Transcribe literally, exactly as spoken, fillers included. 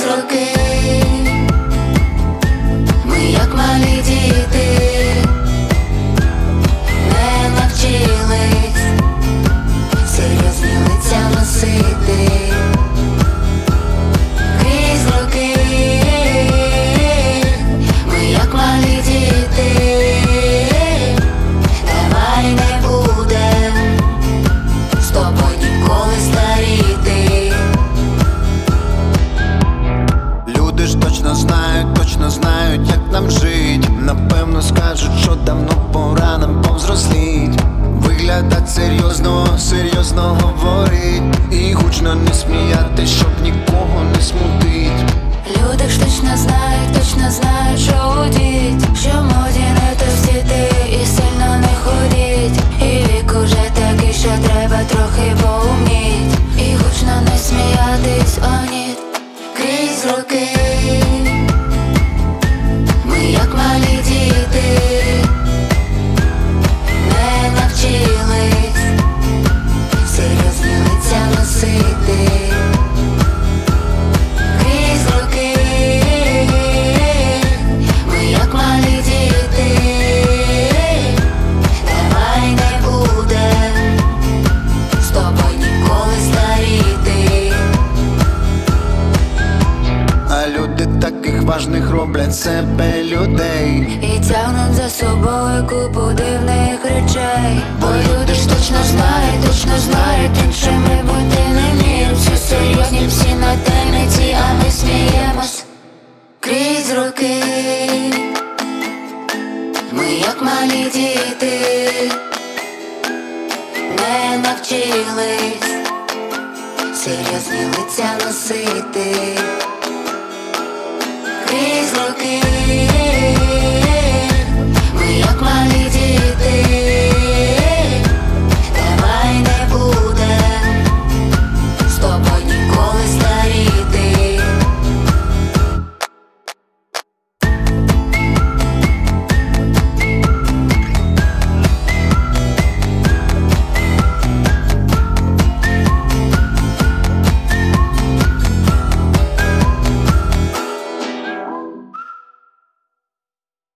роки ми як малі діти не навчились серйозні лиця носити. Крізь роки ми як малі діти, давай не будем з тобою ніколи старіти. Люди ж точно знають, точно знають, як нам жить. Напевно скажуть, що давно пора нам повзросліть. Виглядать серйозно, серйозно говорить і гучно не сміяти, щоб нікого не смутить. Люди ж точно знають, точно знають, що удіть, що в моді не товстіти і сильно не ходіть. І вік уже такий, що треба трохи поумніть і гучно не сміятись, о ні. Крізь роки ми як малі діти не навчились серйозні лиця носити. Крізь роки ми як малі діти, давай не будем з тобою ніколи старіти. А люди таких важних роблять себе людей І тягнуть за собою купу дивних речей. Бо люди ж точно знають, точно знають, іншими бути не вміють. Всі серйозні, всі на темниці, а ми сміємось. Крізь роки ми як малі діти не навчились серйозні лиця носити. Крізь роки